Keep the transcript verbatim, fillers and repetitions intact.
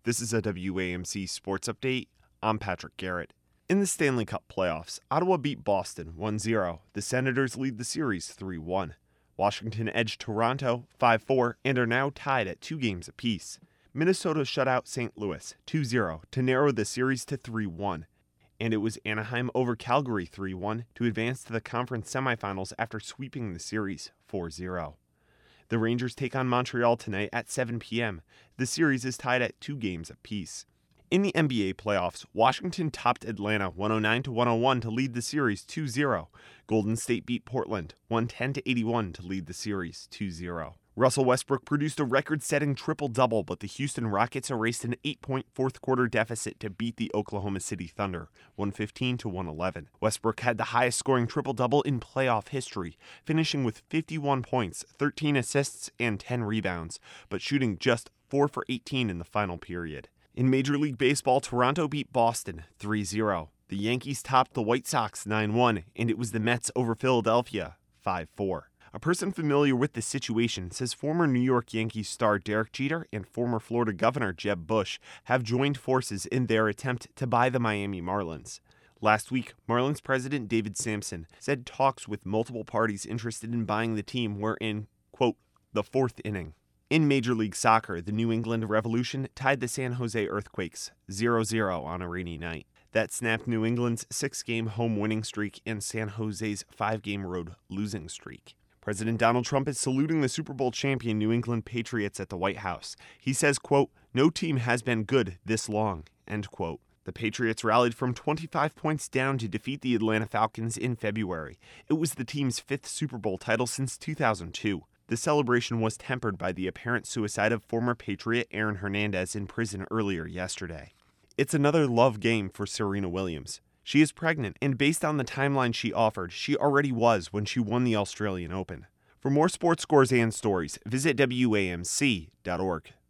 This is a W A M C Sports Update. I'm Patrick Garrett. In the Stanley Cup playoffs, Ottawa beat Boston one zero. The Senators lead the series three one. Washington edged Toronto five four and are now tied at two games apiece. Minnesota shut out Saint Louis two zero to narrow the series to three one. And it was Anaheim over Calgary three one to advance to the conference semifinals after sweeping the series four zero. The Rangers take on Montreal tonight at seven p.m. The series is tied at two games apiece. In the N B A playoffs, Washington topped Atlanta one oh nine to one oh one to lead the series two zero. Golden State beat Portland one ten to eighty-one to lead the series two zero. Russell Westbrook produced a record-setting triple-double, but the Houston Rockets erased an eight-point fourth-quarter deficit to beat the Oklahoma City Thunder one fifteen to one eleven. Westbrook had the highest-scoring triple-double in playoff history, finishing with fifty-one points, thirteen assists, and ten rebounds, but shooting just four for eighteen in the final period. In Major League Baseball, Toronto beat Boston three zero. The Yankees topped the White Sox nine one, and it was the Mets over Philadelphia five four. A person familiar with the situation says former New York Yankees star Derek Jeter and former Florida Governor Jeb Bush have joined forces in their attempt to buy the Miami Marlins. Last week, Marlins president David Samson said talks with multiple parties interested in buying the team were in, quote, the fourth inning. In Major League Soccer, the New England Revolution tied the San Jose Earthquakes zero zero on a rainy night. That snapped New England's six-game home winning streak and San Jose's five-game road losing streak. President Donald Trump is saluting the Super Bowl champion New England Patriots at the White House. He says, quote, no team has been good this long, end quote. The Patriots rallied from twenty-five points down to defeat the Atlanta Falcons in February. It was the team's fifth Super Bowl title since two thousand two. The celebration was tempered by the apparent suicide of former Patriot Aaron Hernandez in prison earlier yesterday. It's another love game for Serena Williams. She is pregnant, and based on the timeline she offered, she already was when she won the Australian Open. For more sports scores and stories, visit W A M C dot org.